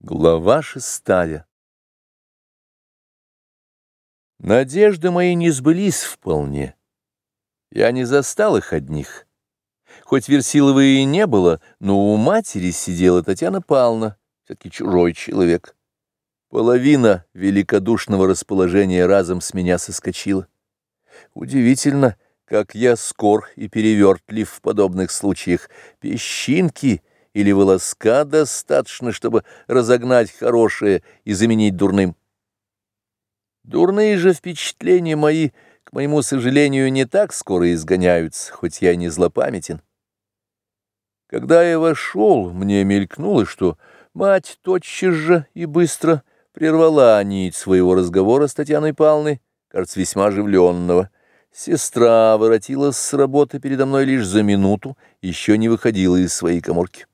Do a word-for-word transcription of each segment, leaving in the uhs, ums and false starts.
Глава шестая. Надежды мои не сбылись вполне. Я не застал их одних. Хоть Версиловой и не было, но у матери сидела Татьяна Павловна, все-таки чужой человек. Половина великодушного расположения разом с меня соскочила. Удивительно, как я скор и перевертлив в подобных случаях. Песчинки или волоска достаточно, чтобы разогнать хорошее и заменить дурным. Дурные же впечатления мои, к моему сожалению, не так скоро изгоняются, хоть я и не злопамятен. Когда я вошел, мне мелькнуло, что мать тотчас же и быстро прервала нить своего разговора с Татьяной Павловной, кажется, весьма оживленного. Сестра воротилась с работы передо мной лишь за минуту, еще не выходила из своей каморки.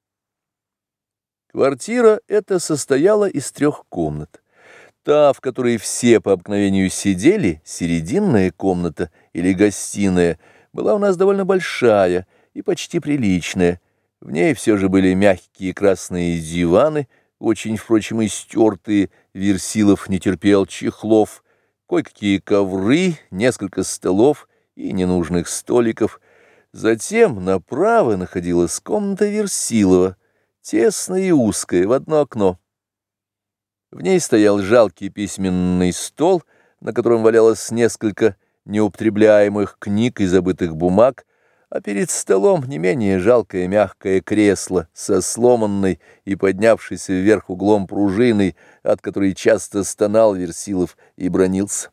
Квартира эта состояла из трех комнат. Та, в которой все по обыкновению сидели, серединная комната или гостиная, была у нас довольно большая и почти приличная. В ней все же были мягкие красные диваны, очень, впрочем, истертые, Версилов не терпел чехлов, кое-какие ковры, несколько столов и ненужных столиков. Затем направо находилась комната Версилова, тесная и узкая, в одно окно. В ней стоял жалкий письменный стол, на котором валялось несколько неупотребляемых книг и забытых бумаг, а перед столом не менее жалкое мягкое кресло со сломанной и поднявшейся вверх углом пружиной, от которой часто стонал Версилов и бранился.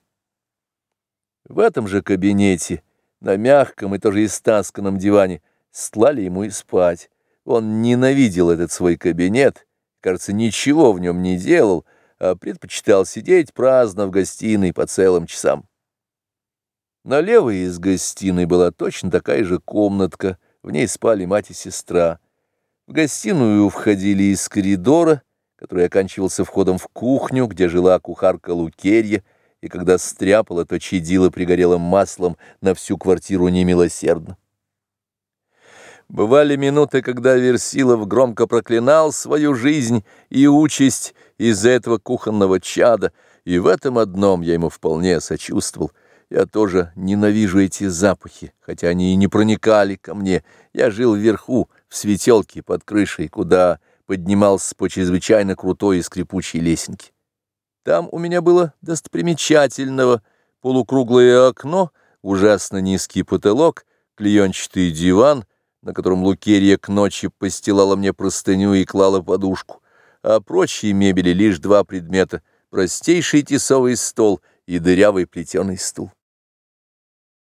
В этом же кабинете, на мягком и тоже истасканном диване, стлали ему и спать. Он ненавидел этот свой кабинет, кажется, ничего в нем не делал, а предпочитал сидеть праздно в гостиной по целым часам. Налево из гостиной была точно такая же комнатка, в ней спали мать и сестра. В гостиную входили из коридора, который оканчивался входом в кухню, где жила кухарка Лукерья, и когда стряпала, то чадила пригорелым маслом на всю квартиру немилосердно. Бывали минуты, когда Версилов громко проклинал свою жизнь и участь из-за этого кухонного чада, и в этом одном я ему вполне сочувствовал. Я тоже ненавижу эти запахи, хотя они и не проникали ко мне. Я жил вверху, в светелке под крышей, куда поднимался по чрезвычайно крутой и скрипучей лесенке. Там у меня было достопримечательного полукруглое окно, ужасно низкий потолок, клеенчатый диван, на котором Лукерья к ночи постилала мне простыню и клала подушку, а прочие мебели лишь два предмета — простейший тесовый стол и дырявый плетеный стул.